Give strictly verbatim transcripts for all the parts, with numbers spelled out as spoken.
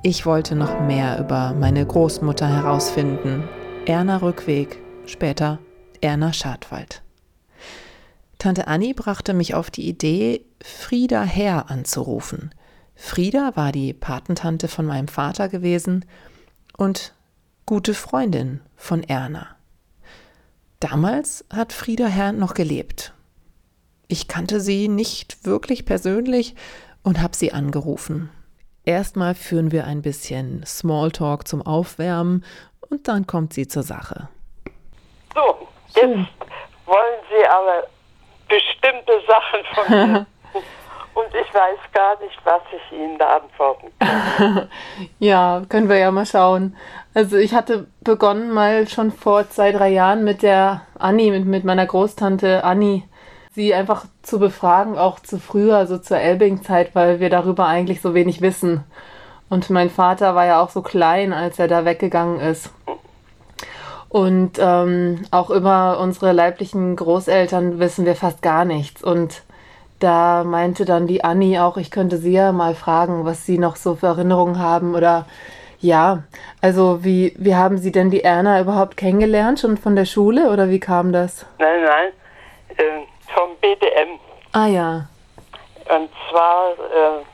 Ich wollte noch mehr über meine Großmutter herausfinden. Erna Rückweg, später Erna Schadwald. Tante Anni brachte mich auf die Idee, Frieda Herr anzurufen. Frieda war die Patentante von meinem Vater gewesen und gute Freundin von Erna. Damals hat Frieda Herr noch gelebt. Ich kannte sie nicht wirklich persönlich und habe sie angerufen. Erstmal führen wir ein bisschen Smalltalk zum Aufwärmen und dann kommt sie zur Sache. So, jetzt Schön. Wollen Sie aber bestimmte Sachen von mir. Und ich weiß gar nicht, was ich Ihnen da antworten kann. Ja, können wir ja mal schauen. Also ich hatte begonnen mal schon vor zwei, drei Jahren mit der Anni, mit, mit meiner Großtante Anni, sie einfach zu befragen, auch zu früher, so zur Elbing-Zeit, weil wir darüber eigentlich so wenig wissen. Und mein Vater war ja auch so klein, als er da weggegangen ist. Und ähm, auch über unsere leiblichen Großeltern wissen wir fast gar nichts. Und da meinte dann die Anni auch, ich könnte sie ja mal fragen, was sie noch so für Erinnerungen haben. Oder ja, also wie, wie haben Sie denn die Erna überhaupt kennengelernt? Schon von der Schule oder wie kam das? Nein, nein, äh, vom B D M. Ah ja. Und zwar äh,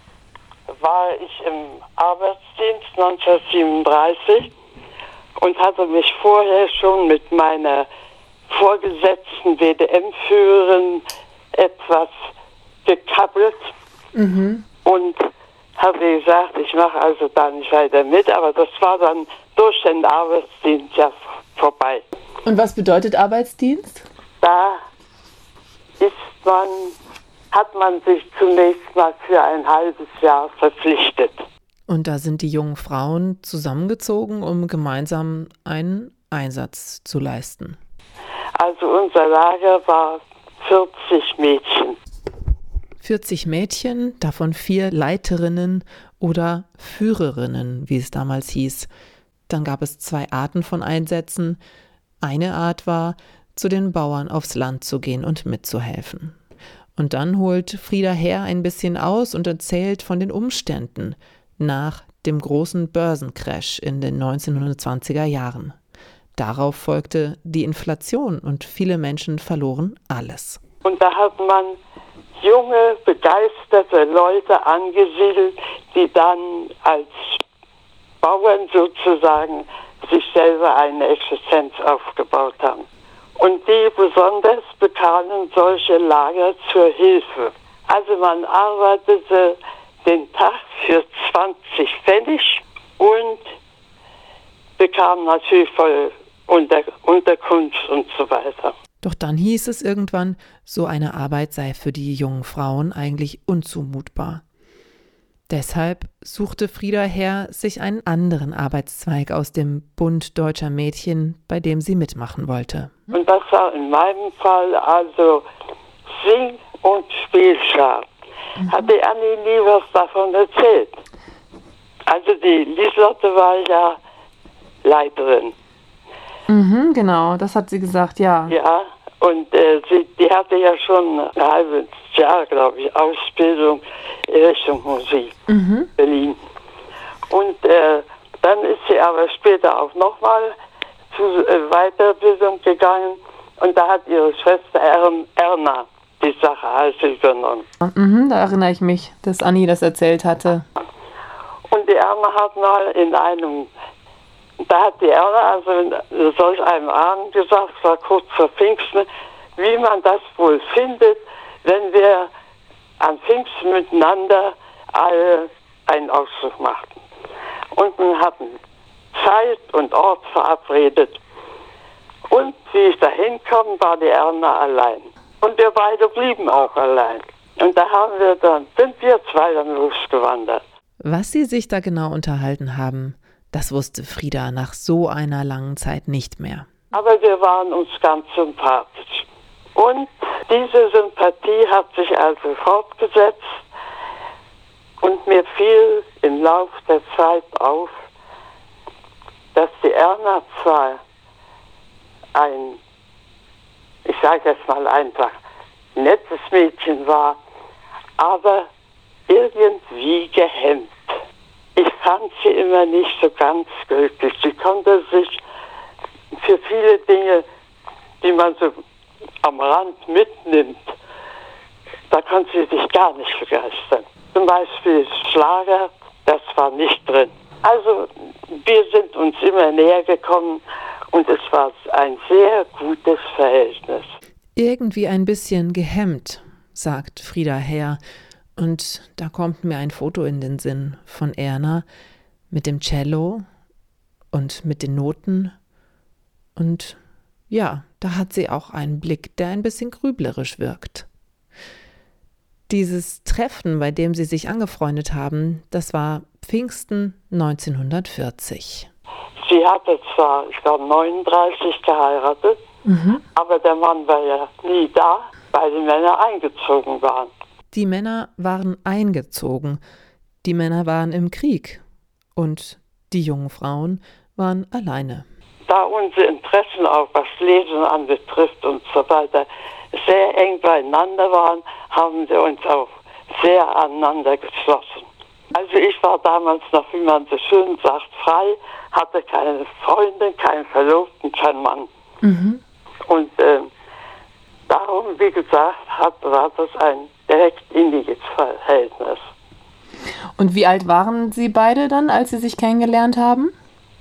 war ich im Arbeitsdienst neunzehnhundertsiebenunddreißig und hatte mich vorher schon mit meiner vorgesetzten B D M-Führerin etwas gekappelt. Mhm. Und habe gesagt, ich mache also da nicht weiter mit, aber das war dann durch den Arbeitsdienst ja vorbei. Und was bedeutet Arbeitsdienst? Da ist man, hat man sich zunächst mal für ein halbes Jahr verpflichtet. Und da sind die jungen Frauen zusammengezogen, um gemeinsam einen Einsatz zu leisten. Also unser Lager war vierzig Mädchen. vierzig Mädchen, davon vier Leiterinnen oder Führerinnen, wie es damals hieß. Dann gab es zwei Arten von Einsätzen. Eine Art war, zu den Bauern aufs Land zu gehen und mitzuhelfen. Und dann holt Frieda Herr ein bisschen aus und erzählt von den Umständen nach dem großen Börsencrash in den neunzehnhundertzwanziger Jahren. Darauf folgte die Inflation und viele Menschen verloren alles. Und da hat man junge, begeisterte Leute angesiedelt, die dann als Bauern sozusagen sich selber eine Existenz aufgebaut haben. Und die besonders bekamen solche Lager zur Hilfe. Also man arbeitete den Tag für zwanzig Pfennig und bekam natürlich voll Unter- Unterkunft und so weiter. Doch dann hieß es irgendwann, so eine Arbeit sei für die jungen Frauen eigentlich unzumutbar. Deshalb suchte Frieda Herr sich einen anderen Arbeitszweig aus dem Bund Deutscher Mädchen, bei dem sie mitmachen wollte. Und das war in meinem Fall also Sing- und Spielschar. Mhm. Hat die Anni nie was davon erzählt. Also die Lieselotte war ja Leiterin. Mhm, genau, das hat sie gesagt, ja. Ja, und äh, sie, die hatte ja schon ein halbes Jahr, glaube ich, Ausbildung in Richtung Musik, mhm. Berlin. Und äh, dann ist sie aber später auch nochmal zur äh, Weiterbildung gegangen und da hat ihre Schwester Ern, Erna die Sache also übernommen. Mhm, da erinnere ich mich, dass Anni das erzählt hatte. Und die Erna hat mal in einem Da hat die Erna also in solch einem Abend gesagt, es war kurz vor Pfingsten, wie man das wohl findet, wenn wir an Pfingsten miteinander alle einen Ausflug machten. Und wir hatten Zeit und Ort verabredet. Und wie ich da hinkam, war die Erna allein. Und wir beide blieben auch allein. Und da haben wir dann, sind wir zwei dann losgewandert. Was sie sich da genau unterhalten haben, das wusste Frieda nach so einer langen Zeit nicht mehr. Aber wir waren uns ganz sympathisch. Und diese Sympathie hat sich also fortgesetzt. Und mir fiel im Lauf der Zeit auf, dass die Erna zwar ein, ich sage jetzt mal einfach, nettes Mädchen war, aber irgendwie gehemmt. ich fand sie immer nicht so ganz glücklich. Sie konnte sich für viele Dinge, die man so am Rand mitnimmt, da konnte sie sich gar nicht begeistern. Zum Beispiel Schlager, das war nicht drin. Also wir sind uns immer näher gekommen und es war ein sehr gutes Verhältnis. Irgendwie ein bisschen gehemmt, sagt Frieda Herr. Und da kommt mir ein Foto in den Sinn von Erna mit dem Cello und mit den Noten. Und ja, da hat sie auch einen Blick, der ein bisschen grüblerisch wirkt. Dieses Treffen, bei dem sie sich angefreundet haben, das war Pfingsten neunzehnhundertvierzig. Sie hatte zwar, ich glaube, neununddreißig geheiratet, mhm. aber der Mann war ja nie da, weil die Männer eingezogen waren. Die Männer waren eingezogen, die Männer waren im Krieg und die jungen Frauen waren alleine. Da unsere Interessen auch was Lesen anbetrifft und so weiter sehr eng beieinander waren, haben wir uns auch sehr aneinander geschlossen. Also ich war damals noch, wie man so schön sagt, frei, hatte keine Freundin, keinen Verlobten, keinen Mann. Mhm. Und äh, darum, wie gesagt, hat, war das ein direkt inniges Verhältnis. Und wie alt waren Sie beide dann, als Sie sich kennengelernt haben?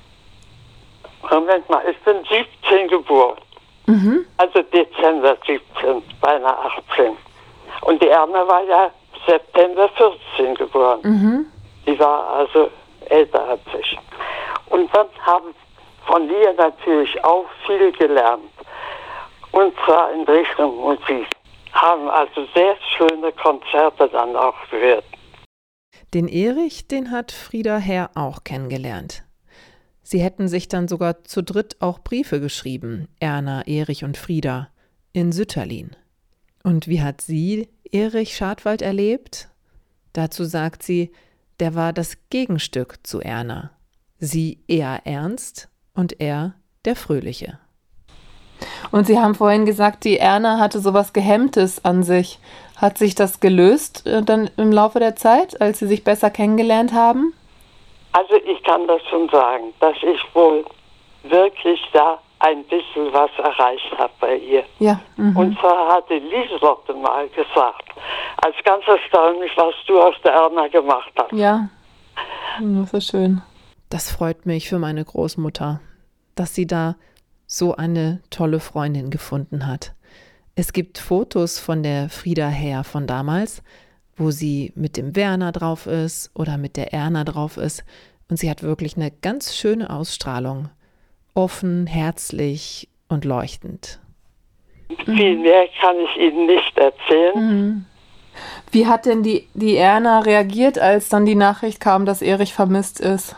Moment mal, ich bin siebzehn geboren. Mhm. Also Dezember siebzehn, beinahe achtzehn. Und die Erna war ja September vierzehn geboren. Mhm. Die war also älter als ich. Und dann haben von ihr natürlich auch viel gelernt. Und zwar in Richtung Musik. Haben also sehr schöne Konzerte dann auch gehört. Den Erich, den hat Frieda Herr auch kennengelernt. Sie hätten sich dann sogar zu dritt auch Briefe geschrieben, Erna, Erich und Frieda, in Sütterlin. Und wie hat sie Erich Schadwald erlebt? Dazu sagt sie, der war das Gegenstück zu Erna. Sie eher ernst und er der Fröhliche. Und Sie haben vorhin gesagt, die Erna hatte sowas Gehemmtes an sich. Hat sich das gelöst äh, dann im Laufe der Zeit, als Sie sich besser kennengelernt haben? Also ich kann das schon sagen, dass ich wohl wirklich da ein bisschen was erreicht habe bei ihr. Ja. Mhm. Und zwar hatte Lieselotte mal gesagt, als ganz erstaunlich, was du aus der Erna gemacht hast. Ja, das ist schön. Das freut mich für meine Großmutter, dass sie da so eine tolle Freundin gefunden hat. Es gibt Fotos von der Frieda Herr von damals, wo sie mit dem Werner drauf ist oder mit der Erna drauf ist. Und sie hat wirklich eine ganz schöne Ausstrahlung. Offen, herzlich und leuchtend. Viel mehr kann ich Ihnen nicht erzählen. Mhm. Wie hat denn die, die Erna reagiert, als dann die Nachricht kam, dass Erich vermisst ist?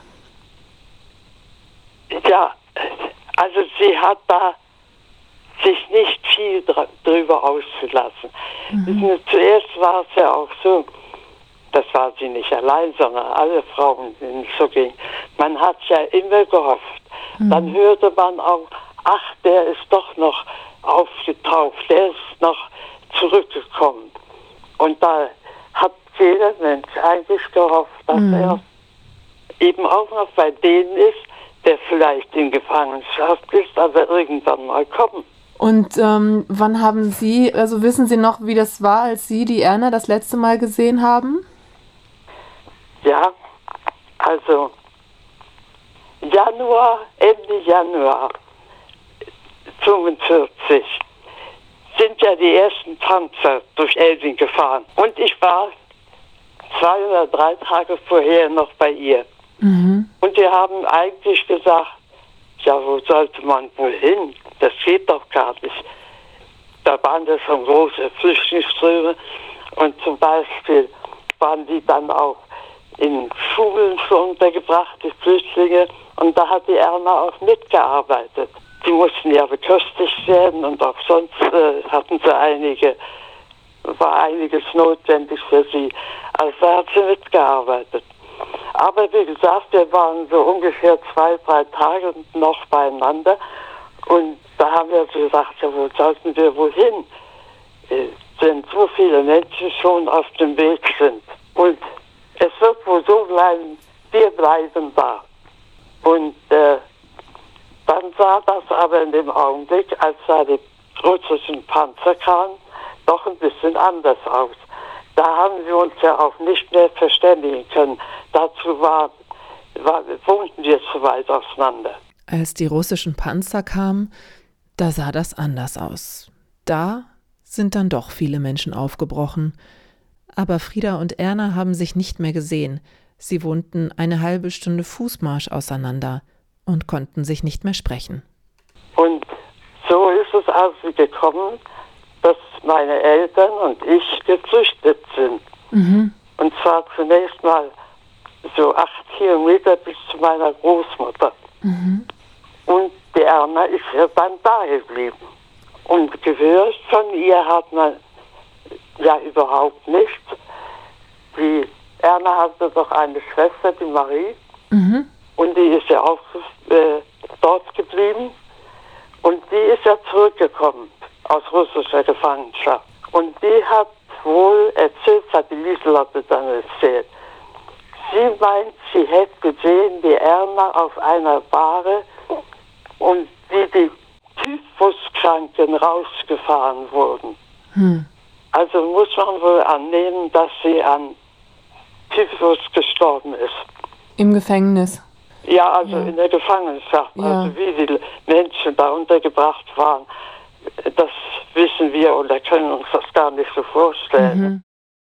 Ja, also sie hat da sich nicht viel dr- drüber ausgelassen. Mhm. Zuerst war es ja auch so, das war sie nicht allein, sondern alle Frauen, denen es so ging. Man hat ja immer gehofft. Mhm. Dann hörte man auch, ach, der ist doch noch aufgetaucht, der ist noch zurückgekommen. Und da hat jeder Mensch eigentlich gehofft, dass mhm. er eben auch noch bei denen ist, der vielleicht in Gefangenschaft ist, aber irgendwann mal kommen. Und ähm, wann haben Sie, also wissen Sie noch, wie das war, als Sie die Erna das letzte Mal gesehen haben? Ja, also Januar, Ende Januar fünfundvierzig sind ja die ersten Panzer durch Elbing gefahren. Und ich war zwei oder drei Tage vorher noch bei ihr. Mhm. Und wir haben eigentlich gesagt, ja, wo sollte man wohl hin? Das geht doch gar nicht. Da waren ja schon große Flüchtlingsströme und zum Beispiel waren die dann auch in Schulen schon untergebracht, die Flüchtlinge, und da hat die Erna auch mitgearbeitet. Die mussten ja beköstigt werden und auch sonst äh, hatten sie einige, war einiges notwendig für sie. Also da hat sie mitgearbeitet. Aber wie gesagt, wir waren so ungefähr zwei, drei Tage noch beieinander und da haben wir gesagt, ja, wo sollten wir wohl hin, wenn so viele Menschen schon auf dem Weg sind. Und es wird wohl so bleiben, wir bleiben da. Und äh, dann sah das aber in dem Augenblick, als da die russischen Panzer kamen, doch ein bisschen anders aus. Da haben wir uns ja auch nicht mehr verständigen können. Dazu war, war, wohnten wir zu weit auseinander. Als die russischen Panzer kamen, da sah das anders aus. Da sind dann doch viele Menschen aufgebrochen. Aber Frieda und Erna haben sich nicht mehr gesehen. Sie wohnten eine halbe Stunde Fußmarsch auseinander und konnten sich nicht mehr sprechen. Und so ist es also gekommen, dass meine Eltern und ich geflüchtet sind. Mhm. Und zwar zunächst mal so acht Kilometer bis zu meiner Großmutter. Mhm. Und die Erna ist ja dann da geblieben. Und gehört von ihr hat man ja überhaupt nichts. Die Erna hatte doch eine Schwester, die Marie. Mhm. Und die ist ja auch äh, dort geblieben. Und die ist ja zurückgekommen aus russischer Gefangenschaft. Und die hat wohl erzählt, hat die Lieselotte dann erzählt. Sie meint, sie hätte gesehen, wie Erna auf einer Bahre und wie die Typhuskranken rausgefahren wurden. Hm. Also muss man wohl annehmen, dass sie an Typhus gestorben ist. Im Gefängnis? Ja, also ja. in der Gefangenschaft. Ja. Also wie die Menschen da untergebracht waren, das wissen wir oder können uns das gar nicht so vorstellen. Mhm.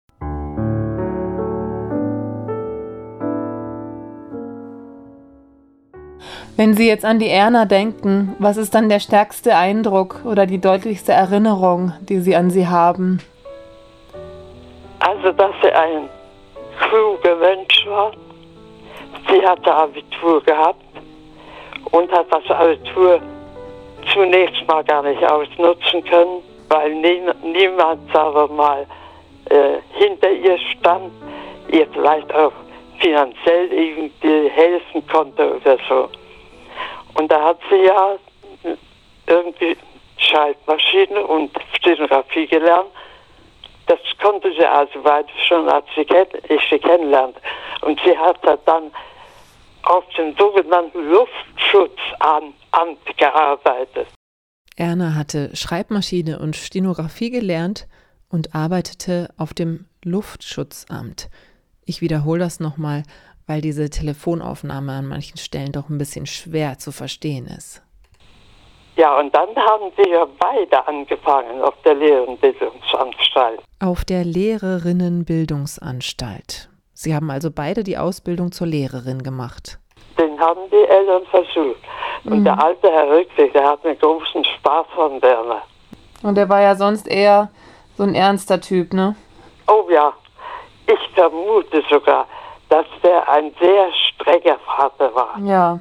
Wenn Sie jetzt an die Erna denken, was ist dann der stärkste Eindruck oder die deutlichste Erinnerung, die Sie an sie haben? Also, dass sie ein kluger Mensch war. Sie hatte Abitur gehabt und hat das Abitur zunächst mal gar nicht ausnutzen können, weil nie, niemand, sagen wir mal, äh, hinter ihr stand, ihr vielleicht auch finanziell irgendwie helfen konnte oder so. Und da hat sie ja irgendwie Schreibmaschine und Stenografie gelernt. Das konnte sie also weit schon, als sie kenn- ich sie kennenlernte. Und sie hat dann auf dem sogenannten Luftschutzamt gearbeitet. Erna hatte Schreibmaschine und Stenografie gelernt und arbeitete auf dem Luftschutzamt. Ich wiederhole das nochmal, weil diese Telefonaufnahme an manchen Stellen doch ein bisschen schwer zu verstehen ist. Ja, und dann haben sie ja beide angefangen auf der Lehrerinnenbildungsanstalt. Auf der Lehrerinnenbildungsanstalt. Sie haben also beide die Ausbildung zur Lehrerin gemacht. Den haben die Eltern versucht. Und mhm. der alte Herr Rückweg, der hat einen großen Spaß von Werner. Und der war ja sonst eher so ein ernster Typ, ne? Oh ja, ich vermute sogar, dass der ein sehr strenger Vater war. Ja.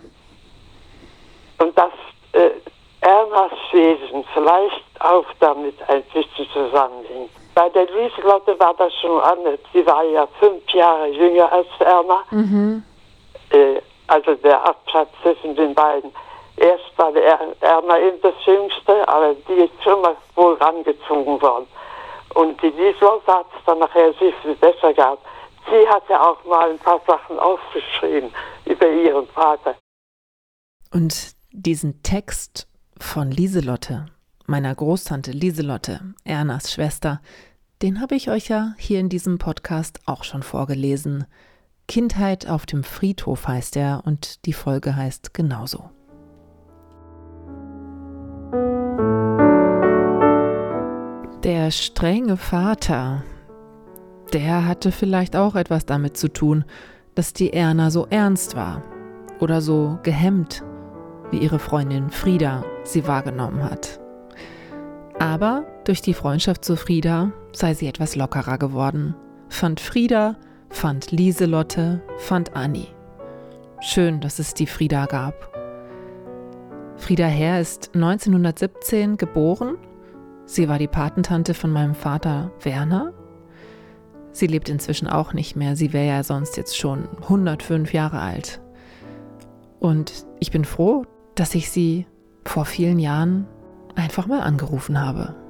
Und dass äh, Ernas Wesen vielleicht auch damit ein bisschen zusammenhing. Bei der Lieselotte war das schon anders. Sie war ja fünf Jahre jünger als Erna. Mhm. Äh, also der Abstand zwischen den beiden. Erst war der Erna eben das Jüngste, aber die ist schon mal wohl rangezogen worden. Und die Lieselotte hat es dann nachher sehr viel besser gehabt. Sie hat ja auch mal ein paar Sachen aufgeschrieben über ihren Vater. Und diesen Text von Lieselotte, meiner Großtante Lieselotte, Ernas Schwester, den habe ich euch ja hier in diesem Podcast auch schon vorgelesen. Kindheit auf dem Friedhof heißt er und die Folge heißt genauso. Der strenge Vater, der hatte vielleicht auch etwas damit zu tun, dass die Erna so ernst war oder so gehemmt, wie ihre Freundin Frieda sie wahrgenommen hat. Aber durch die Freundschaft zu Frieda sei sie etwas lockerer geworden. Fand Frieda, fand Lieselotte, fand Anni. Schön, dass es die Frieda gab. Frieda Herr ist neunzehnhundertsiebzehn geboren. Sie war die Patentante von meinem Vater Werner. Sie lebt inzwischen auch nicht mehr. Sie wäre ja sonst jetzt schon hundertfünf Jahre alt. Und ich bin froh, dass ich sie vor vielen Jahren einfach mal angerufen habe.